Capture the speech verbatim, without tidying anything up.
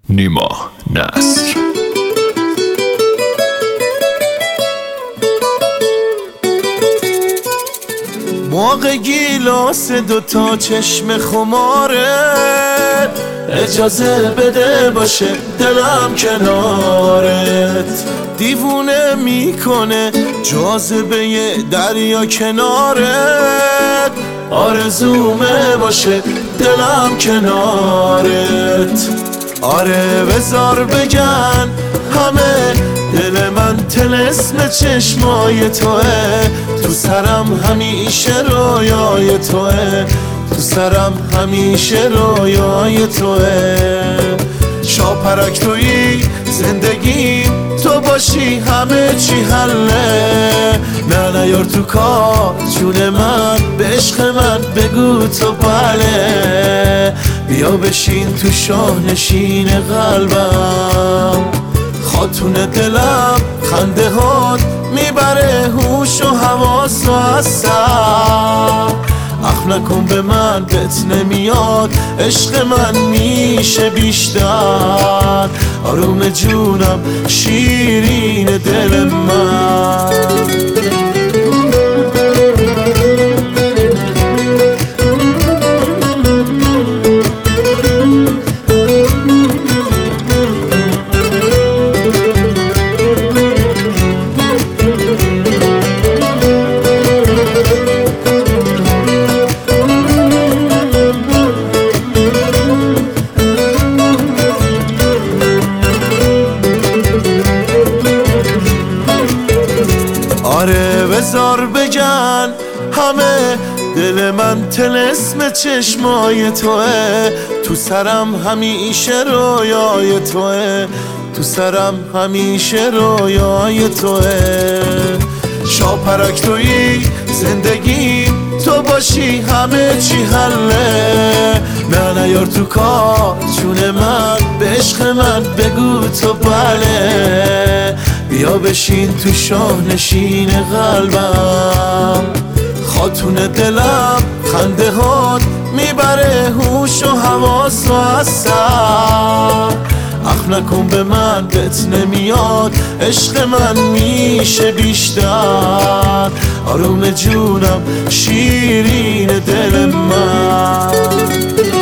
نیما نصر. موقع گیلاس دوتا چشم خمارت، اجازه بده باشه دلم کنارت. دیوونه میکنه جاذبه دریا کنارت، آرزومه باشه دلم کنارت. آره بذار بگن همه دل من طلسم چشمای توه، تو سرم همیشه رویای توه، تو سرم همیشه رویای توه. شاپرک تویی زندگیم، تو باشی همه چی حله. نه نیار تو کار جون من، به عشق من بگو تو بله. بیا بشین تو شاه نشین قلبم، خاتون دلم خنده هات میبره هوش و حواس و اصلا. اخ نکن به من بهت نمیاد، عشق من میشه بیشتر. آروم جونم شیرین دل من. آره بذار بگن همه دل من طلسم چشمای توه، تو سرم همیشه رویای توه، تو سرم همیشه رویای توه. شاپرک تویی زندگیم، تو باشی همه چی حله. نه نیار تو کار جون من، به عشق من بگو تو بله. بیا بشین تو شاه نشین قلبم، خاتون دلم خنده هات میبره هوش و حواس و اصلا. اخ نکن به من بهت نمیاد، عشق من میشه بیشتر. آروم جونم شیرین دل من.